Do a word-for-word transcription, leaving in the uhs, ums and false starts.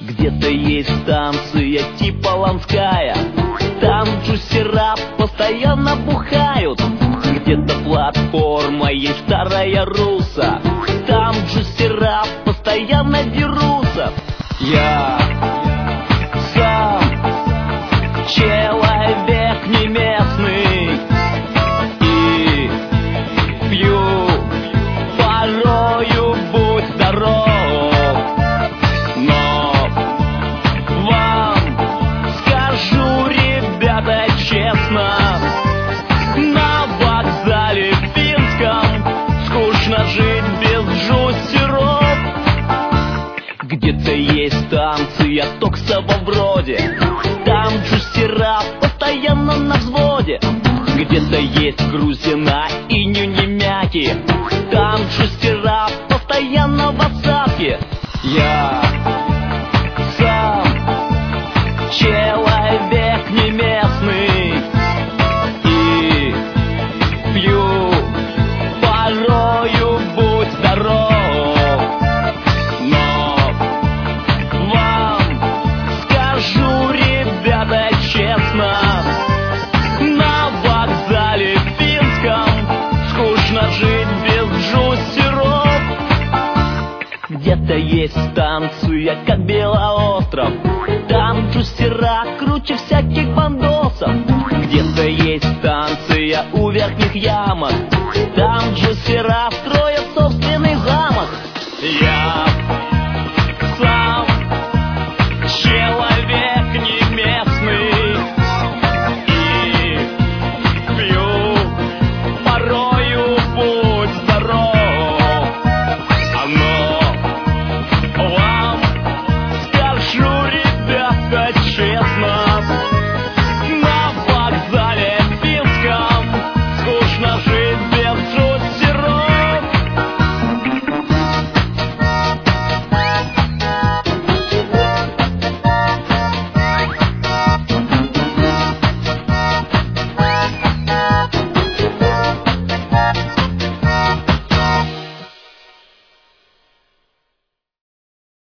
Где-то есть станция типа Ланская, там джусера постоянно бухают. Где-то платформа есть старая Руса, там джусера постоянно дерутся. Я сам человек не местный и пью порою, будь здоров. Но вам скажу, ребята, честно, на вокзале Финском скучно жить без джусеров. Где-то есть станция Токсово вроде, там джусера постоянно на взводе. Где-то есть Грузина и Нюнемяки, там джусера постоянно в отставке. Я сам человек не местный и пью порою, будь здоров. Но вам скажу, ребята, честно, на вокзале Финском скучно жить без джусеров. Где-то есть станция, как Белоостров, там джусера круче всяких бандосов. Где-то есть станция у Верхних Ямок, там джусера строят собственные